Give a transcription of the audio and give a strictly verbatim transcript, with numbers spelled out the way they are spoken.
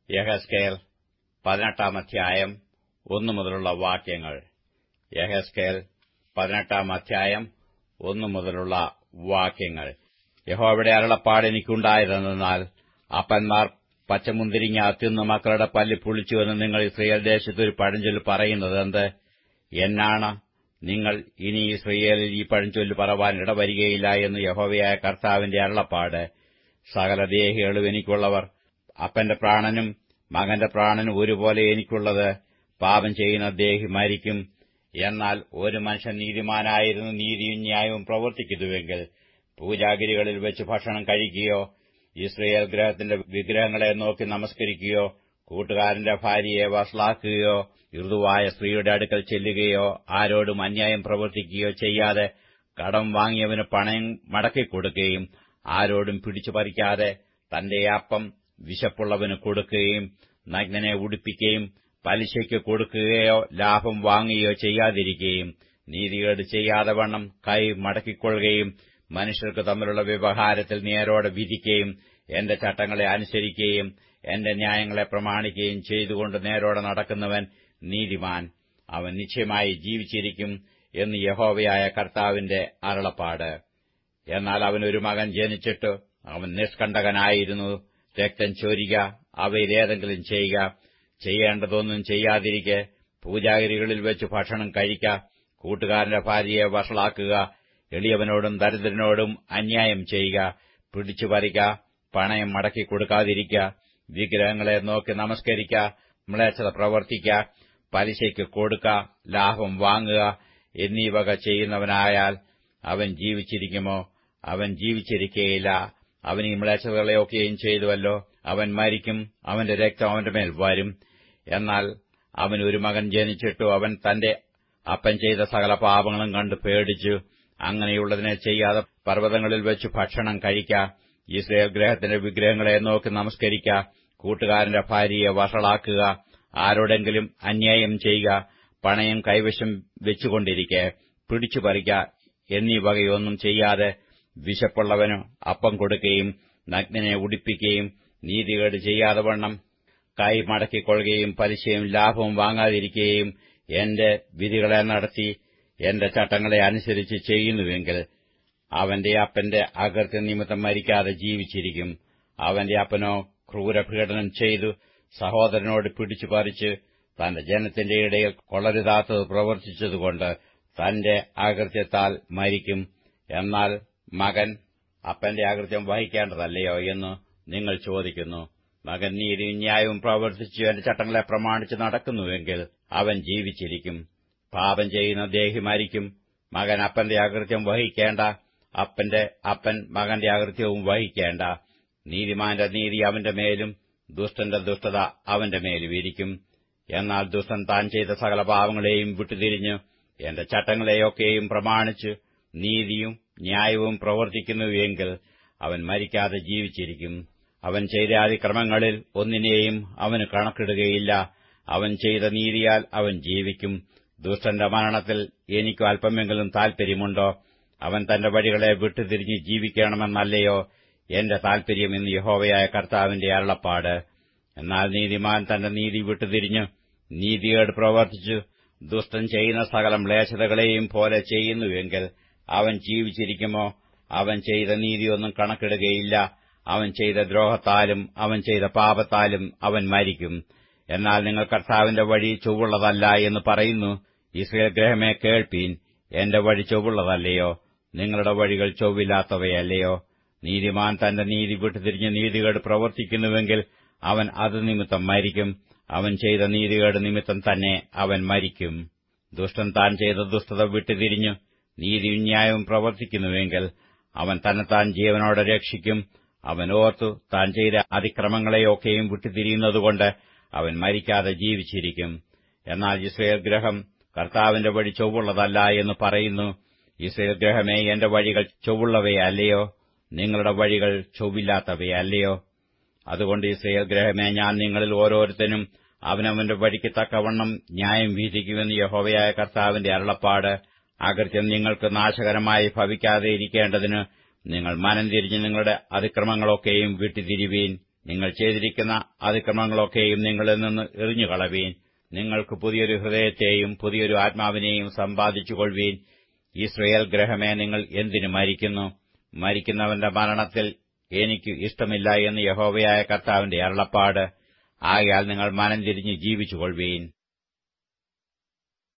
യെഹെസ്കേൽ പതിനെട്ടാം അധ്യായം ഒന്നു മുതലുള്ള വാക്യങ്ങൾ. യെഹെസ്കേൽ പതിനെട്ടാം അധ്യായം ഒന്നു മുതലുള്ള വാക്യങ്ങൾ. യഹോവയുടെ അരുളപ്പാട് എനിക്കുണ്ടായതെന്നാൽ, അപ്പന്മാർ പച്ചമുന്തിരിങ്ങ തിന്ന് മക്കളുടെ പല്ല് പുളിച്ചുവെന്ന് നിങ്ങൾ ഇസ്രയേൽ ദേശത്ത് ഒരു പഴഞ്ചൊല്ല് പറയുന്നതെന്ത്? എന്നാണ് നിങ്ങൾ ഇനി ഇസ്രയേലിൽ ഈ പഴഞ്ചൊല്ല് പറവാൻ ഇടവരികയില്ല എന്ന് യഹോവയായ കർത്താവിന്റെ അരുളപ്പാട്. സകല ദേഹികളും എനിക്കുള്ളവർ, അപ്പന്റെ പ്രാണനും മകന്റെ പ്രാണനും ഒരുപോലെ എനിക്കുള്ളത്. പാപം ചെയ്യുന്ന ദേഹി മരിക്കും. എന്നാൽ ഒരു മനുഷ്യൻ നീതിമാനായിരുന്നു നീതിയും ന്യായവും പ്രവർത്തിക്കുന്നുവെങ്കിൽ പൂജാഗിരികളിൽ വെച്ച് ഭക്ഷണം കഴിക്കുകയോ ഇസ്രയേൽ ഗൃഹത്തിന്റെ വിഗ്രഹങ്ങളെ നോക്കി നമസ്കരിക്കുകയോ കൂട്ടുകാരന്റെ ഭാര്യയെ വഷളാക്കുകയോ ഋതുവായ സ്ത്രീയുടെ അടുക്കൽ ചെല്ലുകയോ ആരോടും അന്യായം പ്രവർത്തിക്കുകയോ ചെയ്യാതെ കടം വാങ്ങിയവന് പണയം മടക്കിക്കൊടുക്കുകയും ആരോടും പിടിച്ചു പറിക്കാതെ തന്റെ അപ്പം വിശപ്പുള്ളവന് കൊടുക്കുകയും നഗ്നനെ ഉടുപ്പിക്കുകയും പലിശയ്ക്ക് കൊടുക്കുകയോ ലാഭം വാങ്ങുകയോ ചെയ്യാതിരിക്കുകയും നീതികേട് ചെയ്യാതെ വണ്ണം കൈ മടക്കിക്കൊള്ളുകയും മനുഷ്യർക്ക് തമ്മിലുള്ള വ്യവഹാരത്തിൽ നേരോടെ വിധിക്കുകയും എന്റെ ചട്ടങ്ങളെ അനുസരിക്കുകയും എന്റെ ന്യായങ്ങളെ പ്രമാണിക്കുകയും ചെയ്തുകൊണ്ട് നേരോടെ നടക്കുന്നവൻ നീതിമാൻ, അവൻ നിശ്ചയമായി ജീവിച്ചിരിക്കും എന്ന് യഹോവയായ കർത്താവിന്റെ അരുളപ്പാട്. എന്നാൽ അവനൊരു മകൻ ജനിച്ചിട്ട് അവൻ നിഷ്കണ്ടകനായിരുന്നു. രക്തം ചൊരിക, അവയിലേതെങ്കിലും ചെയ്യുക, ചെയ്യേണ്ടതൊന്നും ചെയ്യാതിരിക്കെ പൂജാഗിരികളിൽ വെച്ച് ഭക്ഷണം കഴിക്ക, കൂട്ടുകാരന്റെ ഭാര്യയെ വഷളാക്കുക, എളിയവനോടും ദരിദ്രനോടും അന്യായം ചെയ്യുക, പിടിച്ചു പറിക്ക, പണയം മടക്കി കൊടുക്കാതിരിക്ക, വിഗ്രഹങ്ങളെ നോക്കി നമസ്കരിക്ക, മ്ലേച്ഛത പ്രവർത്തിക്ക, പലിശയ്ക്ക് കൊടുക്ക, ലാഭം വാങ്ങുക എന്നീ വക ചെയ്യുന്നവനായാൽ അവൻ ജീവിച്ചിരിക്കുമോ? അവൻ ജീവിച്ചിരിക്കുകയില്ല. അവൻ ഈ മ്ലേച്ഛതകളെയൊക്കെയും ചെയ്തുവല്ലോ, അവൻ മരിക്കും. അവന്റെ രക്തം അവന്റെ മേൽ വരും. എന്നാൽ അവൻ ഒരു മകൻ ജനിച്ചിട്ടു അവൻ തന്റെ അപ്പൻ ചെയ്ത സകല പാപങ്ങളും കണ്ട് പേടിച്ചു അങ്ങനെയുള്ളതിനെ ചെയ്യാതെ പർവ്വതങ്ങളിൽ വെച്ച് ഭക്ഷണം കഴിക്ക, ഇസ്രയേൽ ഗൃഹത്തിന്റെ വിഗ്രഹങ്ങളെ നോക്കി നമസ്കരിക്ക, കൂട്ടുകാരന്റെ ഭാര്യയെ വഷളാക്കുക, ആരോടെങ്കിലും അന്യായം ചെയ്യുക, പണയം കൈവശം വെച്ചുകൊണ്ടിരിക്കെ പിടിച്ചു പറിക്ക എന്നീ വകയൊന്നും ചെയ്യാതെ വിശപ്പുള്ളവന് അപ്പം കൊടുക്കുകയും നഗ്നനെ ഉടുപ്പിക്കുകയും നീതികേട് ചെയ്യാതെ വണ്ണം കൈ മടക്കിക്കൊള്ളുകയും പലിശയും ലാഭവും വാങ്ങാതിരിക്കുകയും എന്റെ വിധികളെ നടത്തി എന്റെ ചട്ടങ്ങളെ അനുസരിച്ച് ചെയ്യുന്നുവെങ്കിൽ അവന്റെ അപ്പന്റെ അകൃത്യ നിമിത്തം മരിക്കാതെ ജീവിച്ചിരിക്കും. അവന്റെ അപ്പനോ ക്രൂരപീഡനം ചെയ്തു സഹോദരനോട് പിടിച്ചു പറിച്ച് തന്റെ ജനത്തിന്റെ ഇടയിൽ കൊള്ളരുതാത്തത് പ്രവർത്തിച്ചതുകൊണ്ട് തന്റെ അകൃത്യത്താൽ മരിക്കും. എന്നാൽ മകൻ അപ്പന്റെ അകൃത്യം വഹിക്കേണ്ടതല്ലയോ എന്ന് നിങ്ങൾ ചോദിക്കുന്നു. മകൻ നീതിയും ന്യായവും പ്രവർത്തിച്ചു എന്റെ ചട്ടങ്ങളെ പ്രമാണിച്ച് നടക്കുന്നുവെങ്കിൽ അവൻ ജീവിച്ചിരിക്കും. പാപം ചെയ്യുന്ന ദേഹി മരിക്കും. മകൻ അപ്പന്റെ അകൃത്യം വഹിക്കേണ്ട, അപ്പന്റെ അപ്പൻ മകന്റെ അകൃത്യവും വഹിക്കേണ്ട. നീതിമാന്റെ നീതി അവന്റെ മേലും ദുഷ്ടന്റെ ദുഷ്ടത അവന്റെ മേലും ഇരിക്കും. എന്നാൽ ദുഷ്ടൻ താൻ ചെയ്ത സകല പാവങ്ങളെയും വിട്ടുതിരിഞ്ഞ് എന്റെ ചട്ടങ്ങളെയൊക്കെയും പ്രമാണിച്ച് നീതിയും ന്യായവും പ്രവർത്തിക്കുന്നുവെങ്കിൽ അവൻ മരിക്കാതെ ജീവിച്ചിരിക്കും. അവൻ ചെയ്ത അതിക്രമങ്ങളിൽ ഒന്നിനെയും അവന് കണക്കിടുകയില്ല. അവൻ ചെയ്ത നീതിയാൽ അവൻ ജീവിക്കും. ദുഷ്ടന്റെ മരണത്തിൽ എനിക്ക് അല്പമെങ്കിലും താൽപര്യമുണ്ടോ? അവൻ തന്റെ വഴികളെ വിട്ടുതിരിഞ്ഞ് ജീവിക്കണമെന്നല്ലയോ എന്റെ താൽപര്യം എന്ന് യഹോവയായ കർത്താവിന്റെ അരുളപ്പാട്. എന്നാൽ നീതിമാൻ തന്റെ നീതി വിട്ടുതിരിഞ്ഞ് നീതികേട് പ്രവർത്തിച്ചു ദുഷ്ടൻ ചെയ്യുന്ന സകല മ്ലേച്ഛതകളെയും പോലെ ചെയ്യുന്നുവെങ്കിൽ അവൻ ജീവിച്ചിരിക്കുമോ? അവൻ ചെയ്ത നീതിയൊന്നും കണക്കിടുകയില്ല. അവൻ ചെയ്ത ദ്രോഹത്താലും അവൻ ചെയ്ത പാപത്താലും അവൻ മരിക്കും. എന്നാൽ നിങ്ങൾ കർത്താവിന്റെ വഴി ചൊവ്വുള്ളതല്ല എന്ന് പറയുന്നു. ഇസ്രയേൽ ഗൃഹമേ കേൾപ്പീൻ, എന്റെ വഴി ചൊവ്വുള്ളതല്ലയോ? നിങ്ങളുടെ വഴികൾ ചൊവ്വില്ലാത്തവയല്ലയോ? നീതിമാൻ തന്റെ നീതി വിട്ടുതിരിഞ്ഞ് നീതികേട് പ്രവർത്തിക്കുന്നുവെങ്കിൽ അവൻ അത് നിമിത്തം മരിക്കും. അവൻ ചെയ്ത നീതികേട് നിമിത്തം തന്നെ അവൻ മരിക്കും. ദുഷ്ടൻ താൻ ചെയ്ത ദുഷ്ടത വിട്ടുതിരിഞ്ഞ് നീതിയും ന്യായവും പ്രവർത്തിക്കുന്നുവെങ്കിൽ അവൻ തന്നെത്താൻ ജീവനോടെ രക്ഷിക്കും. അവൻ ഓർത്തു താൻ ചെയ്ത അതിക്രമങ്ങളെയൊക്കെയും വിട്ടുതിരിയുന്നതുകൊണ്ട് അവൻ മരിക്കാതെ ജീവിച്ചിരിക്കും. എന്നാൽ ഇസ്രയേൽ ഗൃഹം കർത്താവിന്റെ വഴി ചൊവ്വുള്ളതല്ല എന്ന് പറയുന്നു. ഇസ്രയേൽ ഗൃഹമേ, എന്റെ വഴികൾ ചൊവ്വുള്ളവയല്ലയോ? നിങ്ങളുടെ വഴികൾ ചൊവ്വില്ലാത്തവയല്ലയോ? അതുകൊണ്ട് ഇസ്രയേൽ ഗൃഹമേ, ഞാൻ നിങ്ങളിൽ ഓരോരുത്തനും അവനവന്റെ വഴിക്ക് തക്കവണ്ണം ന്യായം വിധിക്കുമെന്ന് യഹോവയായ കർത്താവിന്റെ അരുളപ്പാട്. അകൃത്യം നിങ്ങൾക്ക് നാശകരമായി ഭവിക്കാതെ ഇരിക്കേണ്ടതിന് നിങ്ങൾ മനം തിരിഞ്ഞ് നിങ്ങളുടെ അതിക്രമങ്ങളൊക്കെയും വിട്ടുതിരിവീൻ. നിങ്ങൾ ചെയ്തിരിക്കുന്ന അതിക്രമങ്ങളൊക്കെയും നിങ്ങളിൽ നിന്ന് എറിഞ്ഞുകളവീൻ. നിങ്ങൾക്ക് പുതിയൊരു ഹൃദയത്തെയും പുതിയൊരു ആത്മാവിനെയും സമ്പാദിച്ചുകൊള്ളുവീൻ. യിസ്രായേൽ ഗൃഹമേ, നിങ്ങൾ എന്തിനു മരിക്കുന്നു? മരിക്കുന്നവന്റെ മരണത്തിൽ എനിക്ക് ഇഷ്ടമില്ല എന്ന് യഹോവയായ കർത്താവിന്റെ അരുളപ്പാട്. ആകയാൽ നിങ്ങൾ മനം തിരിഞ്ഞ് ജീവിച്ചുകൊള്ളുവീൻ.